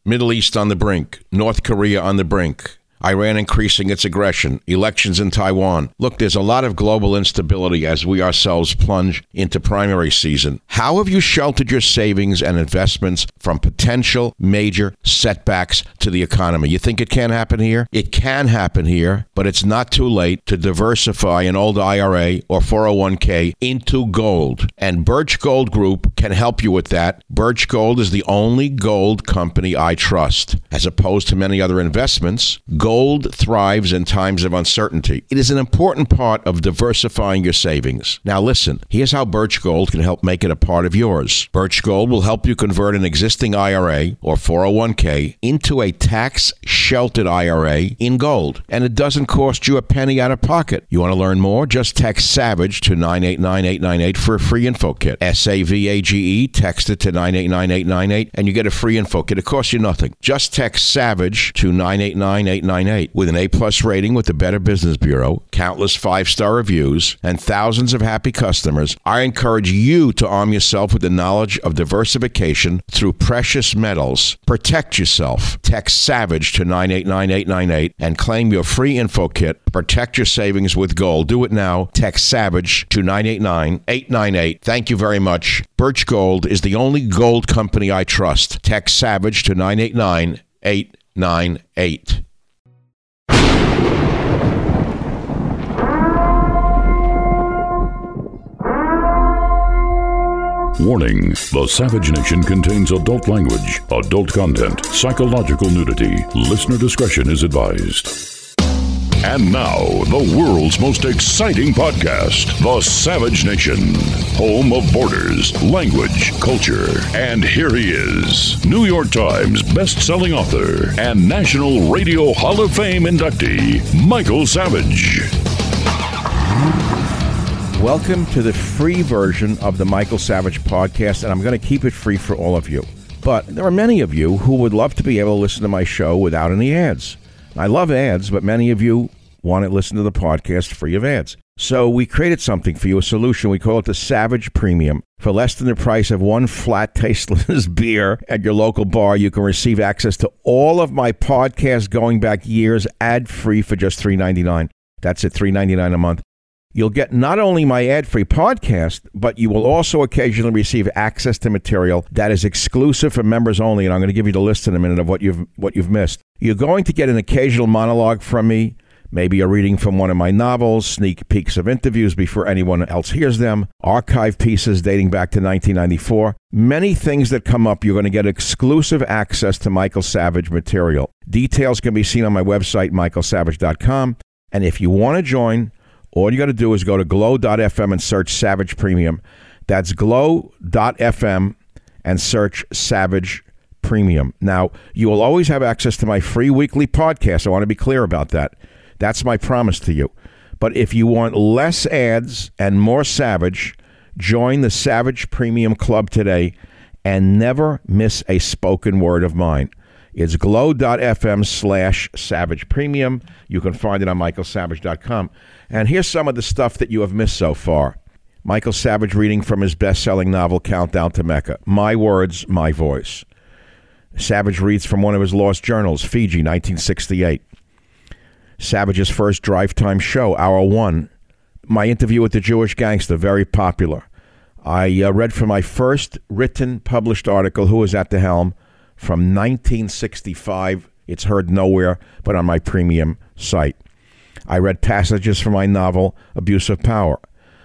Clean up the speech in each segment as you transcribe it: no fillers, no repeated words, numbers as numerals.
Middle East on the brink. North Korea on the brink. Iran increasing its aggression, elections in Taiwan. Look, there's a lot of global instability as we ourselves plunge into primary season. How have you sheltered your savings and investments from potential major setbacks to the economy? You think it can't happen here? It can happen here, but it's not too late to diversify an old IRA or 401k into gold. And Birch Gold Group can help you with that. Birch Gold is the only gold company I trust. As opposed to many other investments, gold thrives in times of uncertainty. It is an important part of diversifying your savings. Now listen, here's how Birch Gold can help make it a part of yours. Birch Gold will help you convert an existing IRA or 401k into a tax-sheltered IRA in gold. And it doesn't cost you a penny out of pocket. You want to learn more? Just text SAVAGE to 989898 for a free info kit. SAVAGE, text it to 989898 and you get a free info kit. It costs you nothing. Just text SAVAGE to 989898. With an A-plus rating with the Better Business Bureau, countless 5-star reviews, and thousands of happy customers, I encourage you to arm yourself with the knowledge of diversification through precious metals. Protect yourself. Text SAVAGE to 989898 and claim your free info kit. Protect your savings with gold. Do it now. Text SAVAGE to 989898. Thank you very much. Birch Gold is the only gold company I trust. Text SAVAGE to 989898. Warning, the Savage Nation contains adult language, adult content, psychological nudity. Listener discretion is advised. And now, the world's most exciting podcast, The Savage Nation, home of borders, language, culture. And here he is, New York Times best-selling author and National Radio Hall of Fame inductee, Michael Savage. Welcome to the free version of the Michael Savage podcast, and I'm going to keep it free for all of you. But there are many of you who would love to be able to listen to my show without any ads. I love ads, but many of you want to listen to the podcast free of ads. So we created something for you, a solution. We call it the Savage Premium. For less than the price of one flat, tasteless beer at your local bar, you can receive access to all of my podcasts going back years, ad-free for just $3.99. That's it, $3.99 a month. You'll get not only my ad-free podcast, but you will also occasionally receive access to material that is exclusive for members only, and I'm going to give you the list in a minute of what you've missed. You're going to get an occasional monologue from me, maybe a reading from one of my novels, sneak peeks of interviews before anyone else hears them, archive pieces dating back to 1994. Many things that come up, you're going to get exclusive access to Michael Savage material. Details can be seen on my website, michaelsavage.com, and if you want to join, all you got to do is go to glow.fm and search Savage Premium. That's glow.fm and search Savage Premium. Now, you will always have access to my free weekly podcast. I want to be clear about that. That's my promise to you. But if you want less ads and more Savage, join the Savage Premium Club today and never miss a spoken word of mine. It's glow.fm/Savage Premium. You can find it on michaelsavage.com. And here's some of the stuff that you have missed so far. Michael Savage reading from his best-selling novel, Countdown to Mecca. My words, my voice. Savage reads from one of his lost journals, Fiji, 1968. Savage's first drive time show, Hour One. My interview with the Jewish gangster, very popular. I read from my first written, published article, Who is at the Helm, from 1965. It's heard nowhere but on my premium site. I read passages from my novel, Abuse of Power.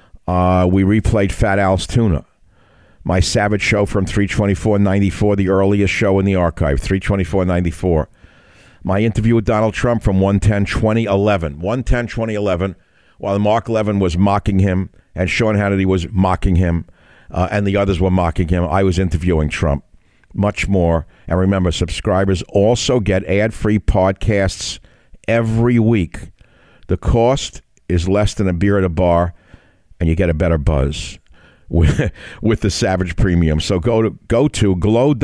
We replayed Fat Al's Tuna. My Savage show from 3/24/94, the earliest show in the archive, 3/24/94. My interview with Donald Trump from 1/10/2011. 1/10/2011, while Mark Levin was mocking him and Sean Hannity was mocking him and the others were mocking him, I was interviewing Trump. Much more. And remember, subscribers also get ad-free podcasts every week. The cost is less than a beer at a bar, and you get a better buzz with the Savage Premium. So go to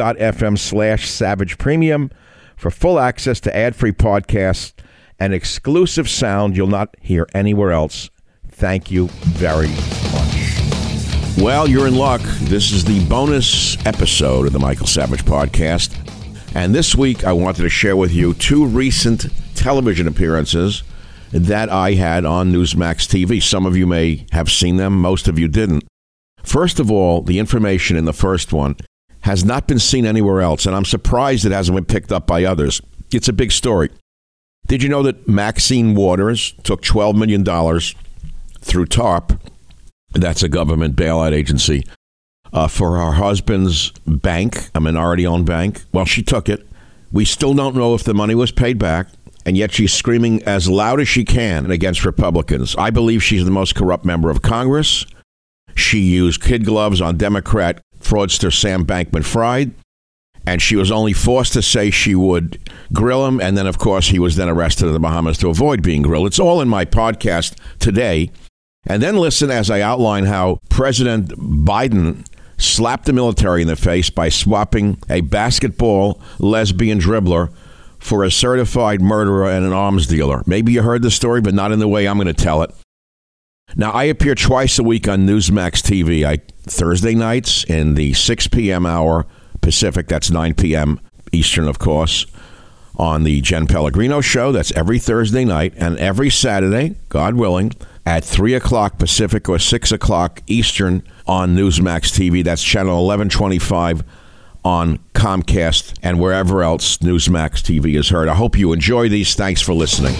glow.fm/Savage Premium for full access to ad-free podcasts and exclusive sound you'll not hear anywhere else. Thank you very much. Well, you're in luck. This is the bonus episode of the Michael Savage podcast. And this week, I wanted to share with you two recent television appearances that I had on Newsmax TV. Some of you may have seen them. Most of you didn't. First of all, the information in the first one has not been seen anywhere else, and I'm surprised it hasn't been picked up by others. It's a big story. Did you know that Maxine Waters took $12 million through TARP, that's a government bailout agency, for her husband's bank, a minority-owned bank? Well, she took it. We still don't know if the money was paid back, and yet she's screaming as loud as she can against Republicans. I believe she's the most corrupt member of Congress. She used kid gloves on Democrat fraudster Sam Bankman-Fried, and she was only forced to say she would grill him, and then, of course, he was then arrested in the Bahamas to avoid being grilled. It's all in my podcast today. And then listen as I outline how President Biden slapped the military in the face by swapping a basketball lesbian dribbler for a certified murderer and an arms dealer. Maybe you heard the story, but not in the way I'm going to tell it. Now, I appear twice a week on Newsmax TV. Thursday nights in the 6 p.m. hour Pacific, that's 9 p.m. Eastern, of course, on the Jen Pellegrino show. That's every Thursday night, and every Saturday, God willing, at 3 o'clock Pacific or 6 o'clock Eastern on Newsmax TV. That's channel 1125 on Comcast and wherever else Newsmax TV is heard. I hope you enjoy these. Thanks for listening.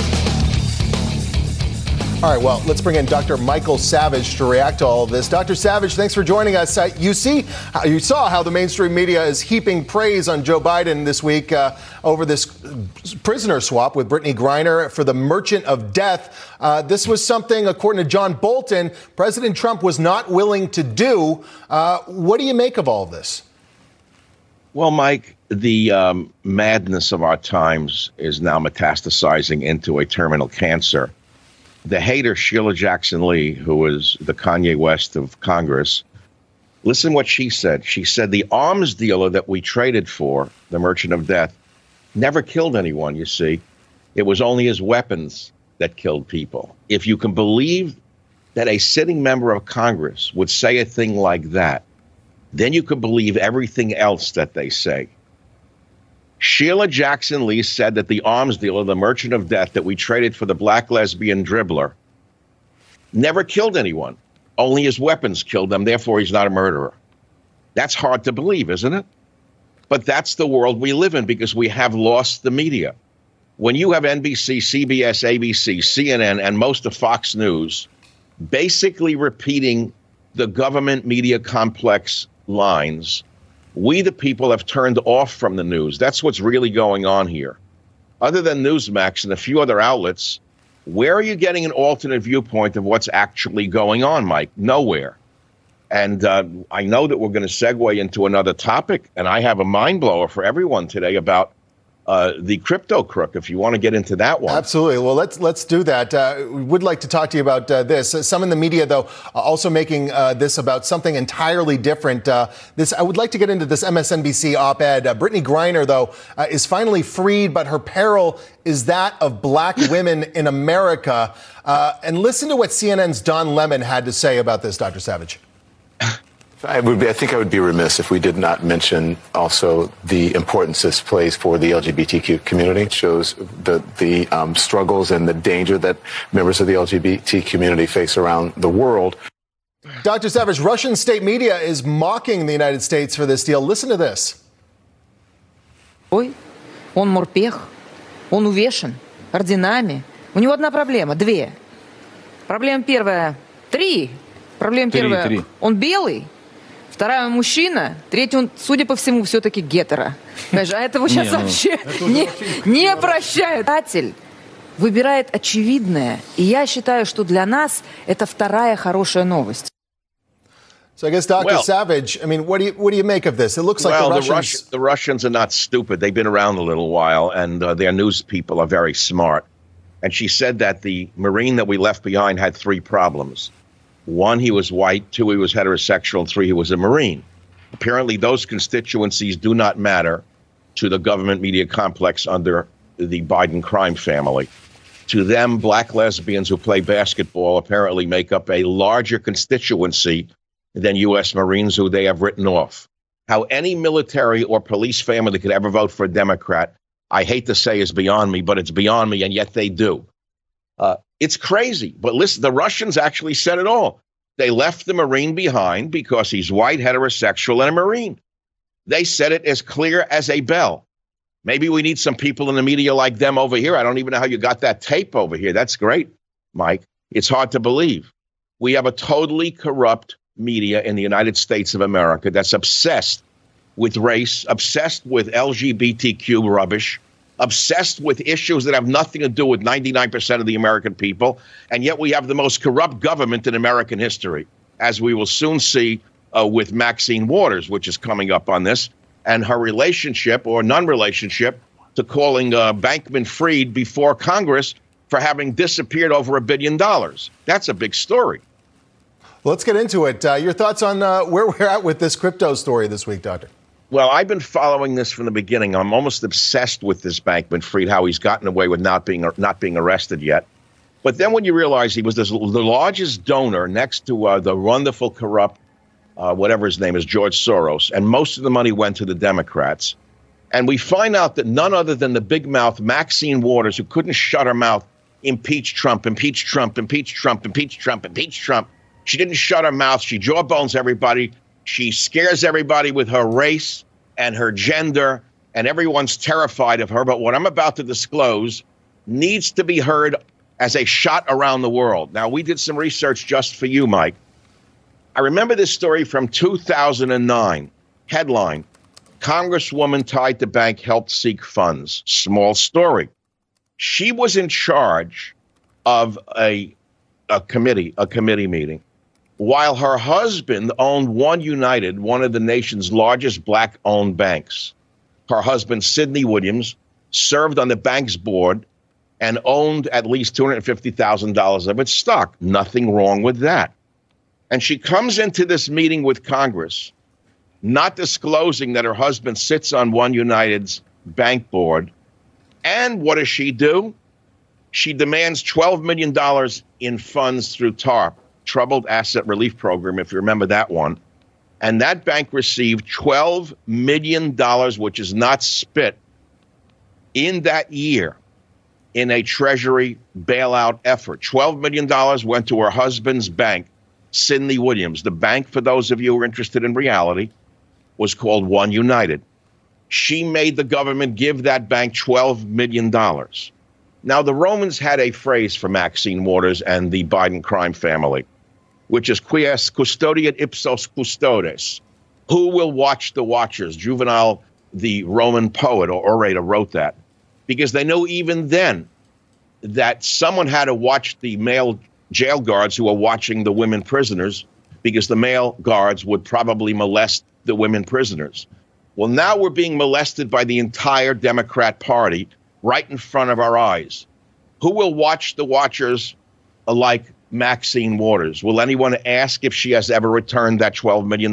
All right, well, let's bring in Dr. Michael Savage to react to all of this. Dr. Savage, thanks for joining us. You saw how the mainstream media is heaping praise on Joe Biden this week over this prisoner swap with Brittany Griner for the Merchant of Death. This was something, according to John Bolton, President Trump was not willing to do. What do you make of all of this? Well, Mike, the madness of our times is now metastasizing into a terminal cancer. The hater Sheila Jackson Lee, who is the Kanye West of Congress, listen what she said. She said the arms dealer that we traded for, the Merchant of Death, never killed anyone, you see. It was only his weapons that killed people. If you can believe that a sitting member of Congress would say a thing like that, then you can believe everything else that they say. Sheila Jackson Lee said that the arms dealer, the Merchant of Death that we traded for the black lesbian dribbler, never killed anyone. Only his weapons killed them. Therefore, he's not a murderer. That's hard to believe, isn't it? But that's the world we live in because we have lost the media. When you have NBC, CBS, ABC, CNN, and most of Fox News basically repeating the government media complex lines, we, the people, have turned off from the news. That's what's really going on here. Other than Newsmax and a few other outlets, where are you getting an alternate viewpoint of what's actually going on, Mike? Nowhere. And I know that we're going to segue into another topic, and I have a mind blower for everyone today about the crypto crook, if you want to get into that one. Absolutely. Well, let's do that. We would like to talk to you about this. Some in the media, though, also making this about something entirely different. I would like to get into this MSNBC op-ed. Brittany Griner, though, is finally freed, but her peril is that of black women in America. And listen to what CNN's Don Lemon had to say about this, Dr. Savage. I think I would be remiss if we did not mention also the importance this plays for the LGBTQ community. It shows the struggles and the danger that members of the LGBT community face around the world. Dr. Savage, Russian state media is mocking the United States for this deal. Listen to this. Он морпех, он увешан орденами. У него одна проблема, две. Проблема первая, три. Проблема первая, он белый. Вторая, он мужчина. Третий, он, судя по всему, все-таки гетеро. А этого сейчас вообще не прощают. Выбирает очевидное. И я считаю, что для нас это вторая хорошая новость. So I guess, Dr. Savage, I mean, what do you make of this? It looks like the Russians are not stupid. They've been around a little while, and their news people are very smart. And she said that the Marine that we left behind had three problems. One, he was white. Two, he was heterosexual. And three, he was a Marine. Apparently, those constituencies do not matter to the government media complex under the Biden crime family. To them, black lesbians who play basketball apparently make up a larger constituency than U.S. Marines who they have written off. How any military or police family could ever vote for a Democrat, I hate to say is beyond me, but it's beyond me, and yet they do. It's crazy. But listen, the Russians actually said it all. They left the Marine behind because he's white, heterosexual, and a Marine. They said it as clear as a bell. Maybe we need some people in the media like them over here. I don't even know how you got that tape over here. That's great, Mike. It's hard to believe. We have a totally corrupt media in the United States of America that's obsessed with race, obsessed with LGBTQ rubbish, obsessed with issues that have nothing to do with 99% of the American people. And yet we have the most corrupt government in American history, as we will soon see with Maxine Waters, which is coming up on this, and her relationship or non-relationship to calling Bankman-Fried before Congress for having disappeared over $1 billion. That's a big story. Let's get into it. Your thoughts on where we're at with this crypto story this week, Doctor? Well, I've been following this from the beginning. I'm almost obsessed with this Bankman-Fried, how he's gotten away with not being arrested yet. But then when you realize he was the largest donor next to the wonderful, corrupt, whatever his name is, George Soros, and most of the money went to the Democrats. And we find out that none other than the big mouth Maxine Waters, who couldn't shut her mouth, impeach Trump, impeach Trump, impeach Trump, impeach Trump, impeach Trump. She didn't shut her mouth. She jawbones everybody. She scares everybody with her race and her gender, and everyone's terrified of her. But what I'm about to disclose needs to be heard as a shot around the world. Now, we did some research just for you, Mike. I remember this story from 2009. Headline, Congresswoman tied to bank helped seek funds. Small story. She was in charge of a committee meeting, while her husband owned One United, one of the nation's largest black-owned banks. Her husband, Sidney Williams, served on the bank's board and owned at least $250,000 of its stock. Nothing wrong with that. And she comes into this meeting with Congress, not disclosing that her husband sits on One United's bank board. And what does she do? She demands $12 million in funds through TARP, Troubled Asset Relief Program, if you remember that one. And that bank received $12 million, which is not spit, in that year in a Treasury bailout effort. $12 million went to her husband's bank, Sidney Williams. The bank, for those of you who are interested in reality, was called One United. She made the government give that bank $12 million. Now, the Romans had a phrase for Maxine Waters and the Biden crime family, which is quies custodiet ipsos custodes. Who will watch the watchers? Juvenal, the Roman poet or orator, wrote that. Because they knew even then that someone had to watch the male jail guards who were watching the women prisoners, because the male guards would probably molest the women prisoners. Well, now we're being molested by the entire Democrat Party right in front of our eyes. Who will watch the watchers like Maxine Waters? Will anyone ask if she has ever returned that $12 million?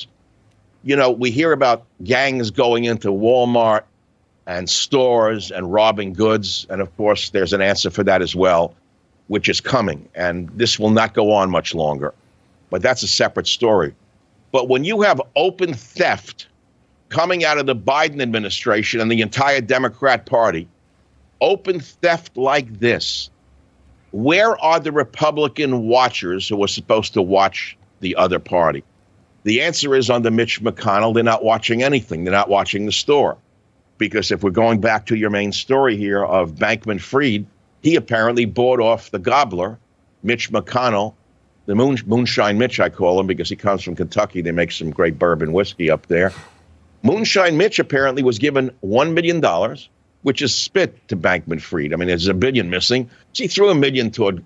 You know, we hear about gangs going into Walmart and stores and robbing goods. And of course, there's an answer for that as well, which is coming. And this will not go on much longer. But that's a separate story. But when you have open theft coming out of the Biden administration and the entire Democrat Party, open theft like this, where are the Republican watchers who are supposed to watch the other party? The answer is under Mitch McConnell, they're not watching anything. They're not watching the store. Because if we're going back to your main story here of Bankman-Fried, he apparently bought off the gobbler, Mitch McConnell, the Moonshine Mitch, I call him, because he comes from Kentucky. They make some great bourbon whiskey up there. Moonshine Mitch apparently was given $1 million, which is spit to Bankman-Fried. I mean, there's $1 billion missing. So he threw $1 million toward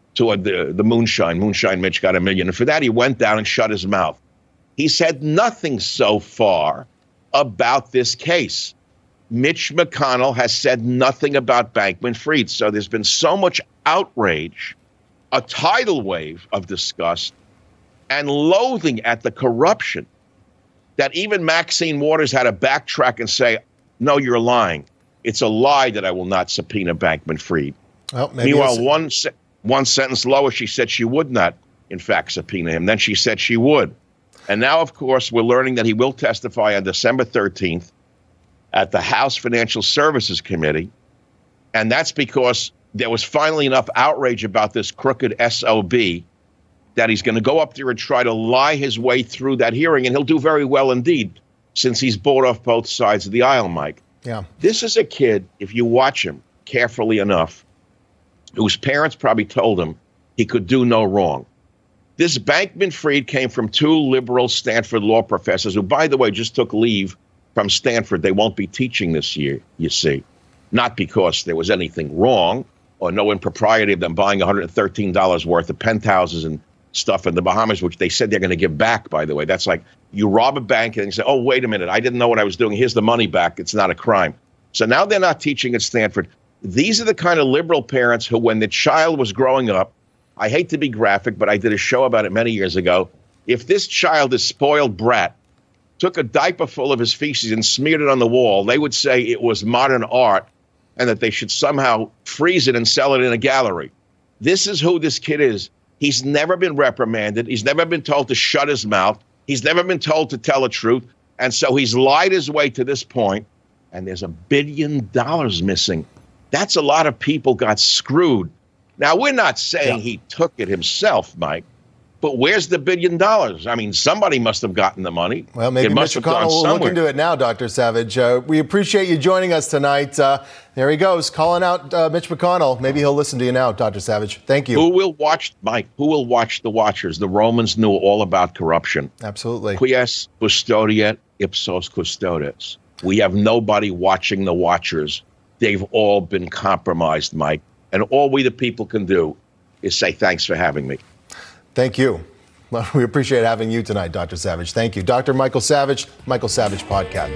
the Moonshine. Moonshine Mitch got $1 million. And for that, he went down and shut his mouth. He said nothing so far about this case. Mitch McConnell has said nothing about Bankman-Fried. So there's been so much outrage, a tidal wave of disgust and loathing at the corruption, that even Maxine Waters had to backtrack and say, no, you're lying. It's a lie that I will not subpoena Bankman-Fried. Well, meanwhile, one sentence lower, she said she would not, in fact, subpoena him. Then she said she would. And now, of course, we're learning that he will testify on December 13th at the House Financial Services Committee. And that's because there was finally enough outrage about this crooked SOB that he's going to go up there and try to lie his way through that hearing. And he'll do very well indeed, since he's bought off both sides of the aisle, Mike. Yeah. This is a kid, if you watch him carefully enough, whose parents probably told him he could do no wrong. This Bankman-Fried came from two liberal Stanford law professors who, by the way, just took leave from Stanford. They won't be teaching this year, you see. Not because there was anything wrong or no impropriety of them buying $113 worth of penthouses and stuff in the Bahamas, which they said they're going to give back, by the way. That's like you rob a bank and you say, oh, wait a minute, I didn't know what I was doing. Here's the money back. It's not a crime. So now they're not teaching at Stanford. These are the kind of liberal parents who, when the child was growing up, I hate to be graphic, but I did a show about it many years ago. If this child, this spoiled brat, took a diaper full of his feces and smeared it on the wall, they would say it was modern art and that they should somehow freeze it and sell it in a gallery. This is who this kid is. He's never been reprimanded. He's never been told to shut his mouth. He's never been told to tell the truth. And so he's lied his way to this point, and there's $1 billion missing. That's a lot of people got screwed. Now, we're not saying he took it himself, Mike, but where's the $1 billion? I mean, somebody must have gotten the money. Well, maybe Mitch McConnell will look into it now, Dr. Savage. We appreciate you joining us tonight. There he goes, calling out Mitch McConnell. Maybe he'll listen to you now, Dr. Savage. Thank you. Who will watch, Mike? Who will watch the watchers? The Romans knew all about corruption. Absolutely. Quies custodiet ipsos custodes. We have nobody watching the watchers. They've all been compromised, Mike. And all we the people can do is say thanks for having me. Thank you. Well, we appreciate having you tonight, Dr. Savage. Thank you. Dr. Michael Savage, Michael Savage Podcast.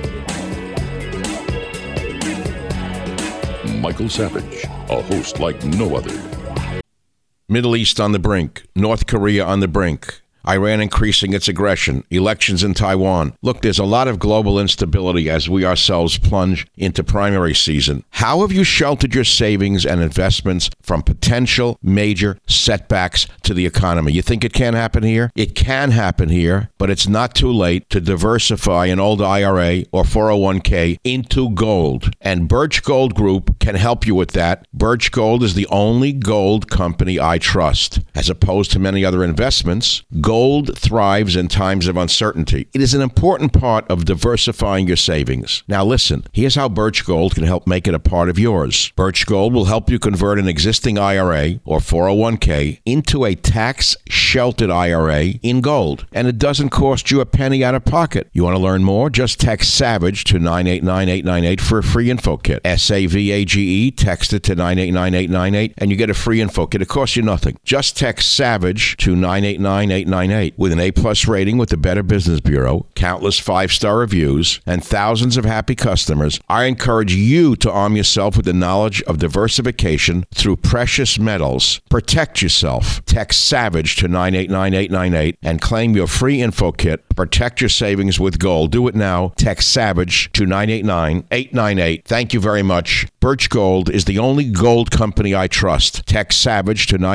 Michael Savage, a host like no other. Middle East on the brink. North Korea on the brink. Iran increasing its aggression, elections in Taiwan. Look, there's a lot of global instability as we ourselves plunge into primary season. How have you sheltered your savings and investments from potential major setbacks to the economy? You think it can happen here? It can happen here, but it's not too late to diversify an old IRA or 401k into gold. And Birch Gold Group can help you with that. Birch Gold is the only gold company I trust. As opposed to many other investments, gold thrives in times of uncertainty. It is an important part of diversifying your savings. Now listen, here's how Birch Gold can help make it a part of yours. Birch Gold will help you convert an existing IRA or 401k into a tax-sheltered IRA in gold. And it doesn't cost you a penny out of pocket. You want to learn more? Just text SAVAGE to 989898 for a free info kit. SAVAGE, text it to 989898 and you get a free info kit. It costs you nothing. Just text SAVAGE to 989898. With an A+ rating with the Better Business Bureau, countless 5-star reviews, and thousands of happy customers, I encourage you to arm yourself with the knowledge of diversification through precious metals. Protect yourself. Text SAVAGE to 989898 and claim your free info kit. Protect your savings with gold. Do it now. Text SAVAGE to 989898. Thank you very much. Birch Gold is the only gold company I trust. Text SAVAGE to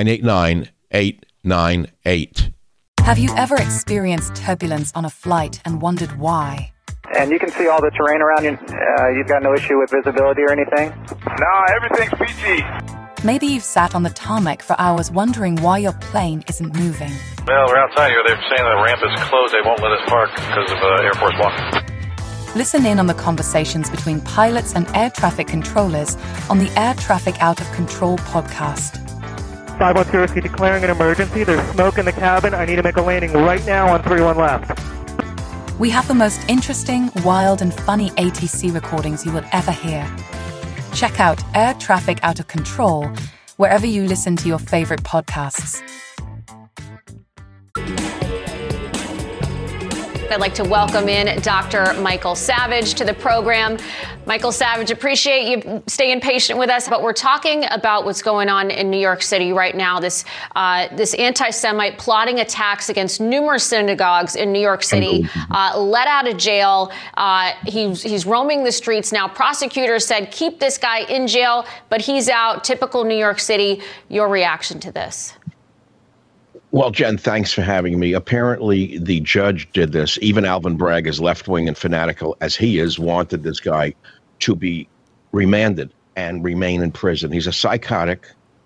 989898. Have you ever experienced turbulence on a flight and wondered why? And you can see all the terrain around you. You've got no issue with visibility or anything? No, everything's PG. Maybe you've sat on the tarmac for hours wondering why your plane isn't moving. Well, we're outside here. They're saying the ramp is closed. They won't let us park because of Air Force One. Listen in on the conversations between pilots and air traffic controllers on the Air Traffic Out of Control podcast. 510, declaring an emergency. There's smoke in the cabin. I need to make a landing right now on 31 left. We have the most interesting, wild, and funny ATC recordings you will ever hear. Check out Air Traffic Out of Control wherever you listen to your favorite podcasts. I'd like to welcome in Dr. Michael Savage to the program. Michael Savage, appreciate you staying patient with us, but we're talking about what's going on in New York City right now. This anti-Semite plotting attacks against numerous synagogues in New York City, let out of jail. He's roaming the streets now. Prosecutors said, keep this guy in jail, but he's out. Typical New York City. Your reaction to this? Well, Jen, thanks for having me. Apparently, the judge did this. Even Alvin Bragg, as left-wing and fanatical as he is, wanted this guy to be remanded and remain in prison. He's a psychotic.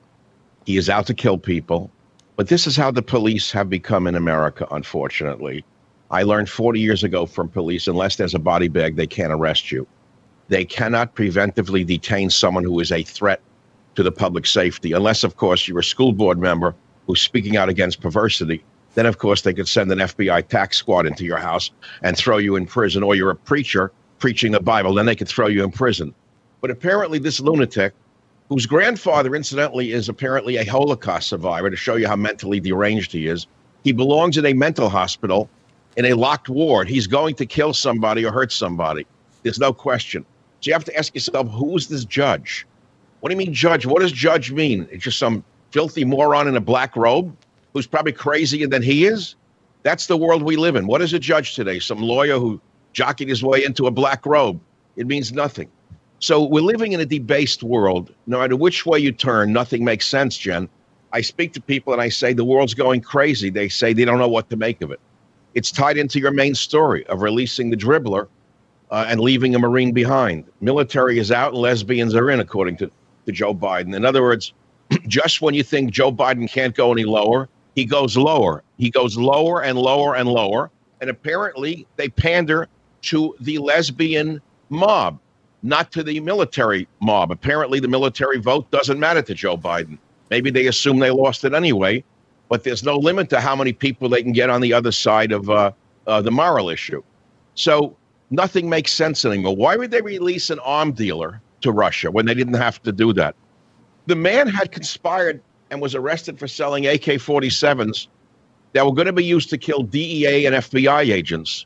He is out to kill people. But this is how the police have become in America, unfortunately. I learned 40 years ago from police, unless there's a body bag, they can't arrest you. They cannot preventively detain someone who is a threat to the public safety, unless, of course, you're a school board member who's speaking out against perversity. Then, of course, they could send an FBI tax squad into your house and throw you in prison, or you're a preacher preaching the Bible, then they could throw you in prison. But apparently this lunatic, whose grandfather, incidentally, is apparently a Holocaust survivor, to show you how mentally deranged he is, he belongs in a mental hospital in a locked ward. He's going to kill somebody or hurt somebody. There's no question. So you have to ask yourself, who's this judge? What do you mean judge? What does judge mean? It's just some filthy moron in a black robe who's probably crazier than he is? That's the world we live in. What is a judge today? Some lawyer who jockeyed his way into a black robe. It means nothing. So we're living in a debased world. No matter which way you turn, nothing makes sense, Jen. I speak to people and I say the world's going crazy. They say they don't know what to make of it. It's tied into your main story of releasing the dribbler and leaving a Marine behind. Military is out and lesbians are in, according to Joe Biden. In other words, just when you think Joe Biden can't go any lower, he goes lower. He goes lower and lower and lower. And apparently they pander to the lesbian mob, not to the military mob. Apparently the military vote doesn't matter to Joe Biden. Maybe they assume they lost it anyway, but there's no limit to how many people they can get on the other side of the moral issue. So nothing makes sense anymore. Why would they release an arm dealer to Russia when they didn't have to do that? The man had conspired and was arrested for selling AK-47s that were going to be used to kill DEA and FBI agents.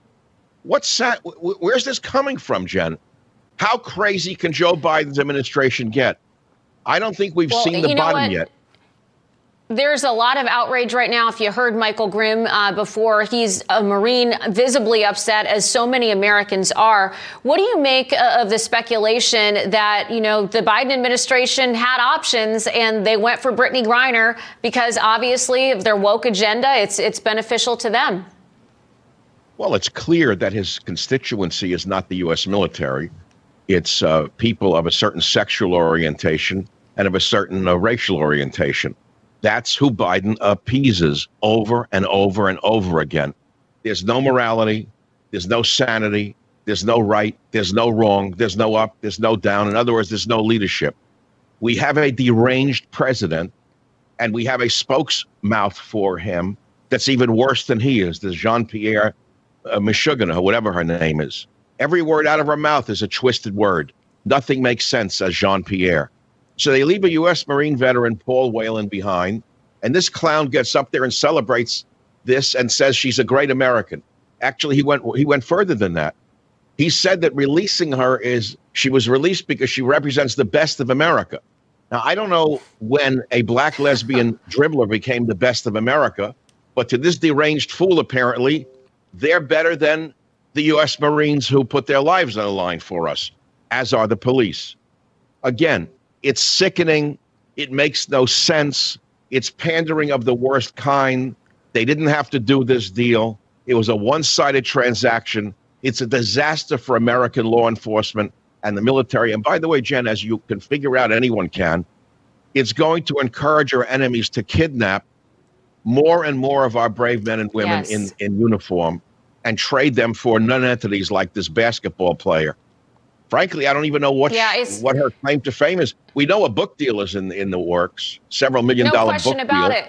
Where's this coming from, Jen? How crazy can Joe Biden's administration get? I don't think we've seen the bottom yet. There's a lot of outrage right now. If you heard Michael Grimm before, he's a Marine, visibly upset, as so many Americans are. What do you make of the speculation that, the Biden administration had options and they went for Brittany Griner because obviously of their woke agenda, it's beneficial to them? Well, it's clear that his constituency is not the U.S. military. It's people of a certain sexual orientation and of a certain racial orientation. That's who Biden appeases over and over and over again. There's no morality. There's no sanity. There's no right. There's no wrong. There's no up. There's no down. In other words, there's no leadership. We have a deranged president, and we have a spokesmouth for him that's even worse than he is. There's Jean-Pierre Michoudin, or whatever her name is. Every word out of her mouth is a twisted word. Nothing makes sense, says Jean-Pierre. So they leave a U.S. Marine veteran, Paul Whelan, behind, and this clown gets up there and celebrates this and says she's a great American. Actually, he went further than that. He said that releasing her she was released because she represents the best of America. Now, I don't know when a black lesbian dribbler became the best of America, but to this deranged fool, apparently, they're better than the U.S. Marines who put their lives on the line for us, as are the police. Again, it's sickening. It makes no sense. It's pandering of the worst kind. They didn't have to do this deal. It was a one-sided transaction. It's a disaster for American law enforcement and the military. And by the way, Jen, as you can figure out, anyone can, it's going to encourage our enemies to kidnap more and more of our brave men and women in uniform and trade them for non-entities like this basketball player. Frankly, I don't even know what her claim to fame is. We know a book deal is in the works, several $1 million book deal. No question about it.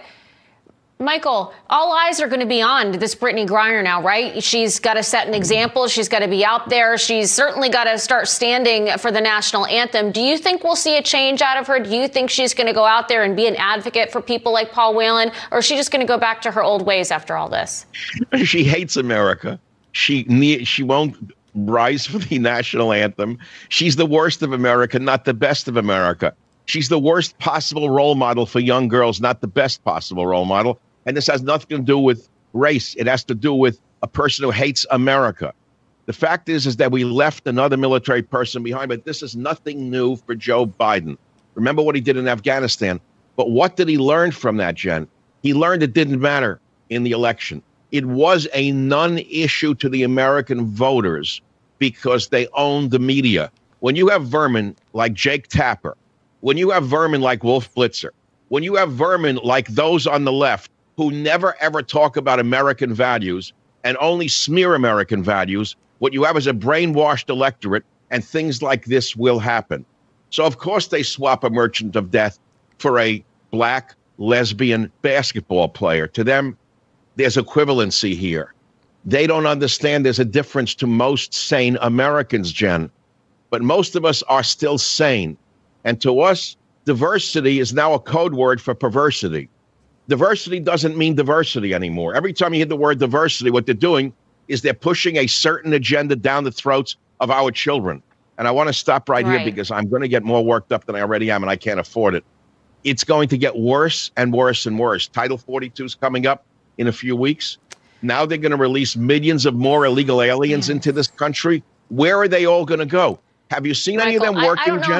Michael, all eyes are going to be on this Brittany Griner now, right? She's got to set an example. She's got to be out there. She's certainly got to start standing for the national anthem. Do you think we'll see a change out of her? Do you think she's going to go out there and be an advocate for people like Paul Whelan? Or is she just going to go back to her old ways after all this? She hates America. She won't rise for the national anthem. She's the worst of America, not the best of America. She's the worst possible role model for young girls, not the best possible role model. And this has nothing to do with race. It has to do with a person who hates America. The fact is that we left another military person behind, but this is nothing new for Joe Biden. Remember what he did in Afghanistan. But what did he learn from that, Jen? He learned it didn't matter in the election. It was a non-issue to the American voters because they owned the media. When you have vermin like Jake Tapper, when you have vermin like Wolf Blitzer, when you have vermin like those on the left who never ever talk about American values and only smear American values, what you have is a brainwashed electorate, and things like this will happen. So, of course, they swap a merchant of death for a black lesbian basketball player. To them, there's equivalency here. They don't understand there's a difference to most sane Americans, Jen. But most of us are still sane. And to us, diversity is now a code word for perversity. Diversity doesn't mean diversity anymore. Every time you hear the word diversity, what they're doing is they're pushing a certain agenda down the throats of our children. And I want to stop right here because I'm going to get more worked up than I already am, and I can't afford it. It's going to get worse and worse and worse. Title 42 is coming up in a few weeks. Now they're going to release millions of more illegal aliens into this country. Where are they all going to go? Have you seen any of them working, I don't know Jen?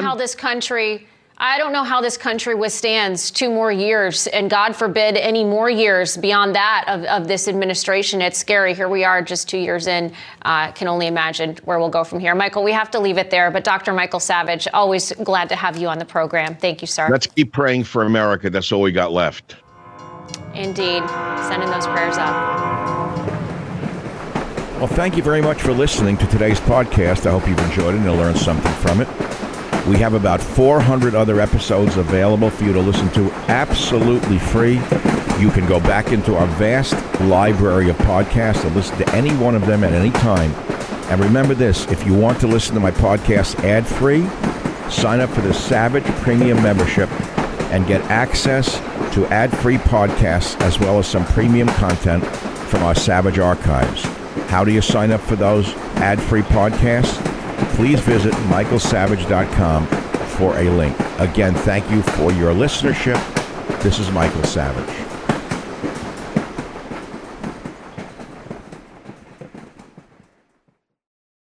I don't know how this country withstands 2 more years, and God forbid any more years beyond that of this administration. It's scary. Here we are just 2 years in. Can only imagine where we'll go from here. Michael, we have to leave it there. But Dr. Michael Savage, always glad to have you on the program. Thank you, sir. Let's keep praying for America. That's all we got left. Indeed. Sending those prayers up. Well, thank you very much for listening to today's podcast. I hope you've enjoyed it and learned something from it. We have about 400 other episodes available for you to listen to absolutely free. You can go back into our vast library of podcasts and listen to any one of them at any time. And remember this, if you want to listen to my podcast ad-free, sign up for the Savage Premium membership and get access to ad-free podcasts as well as some premium content from our Savage archives. How do you sign up for those ad-free podcasts? Please visit michaelsavage.com for a link. Again, thank you for your listenership. This is Michael Savage.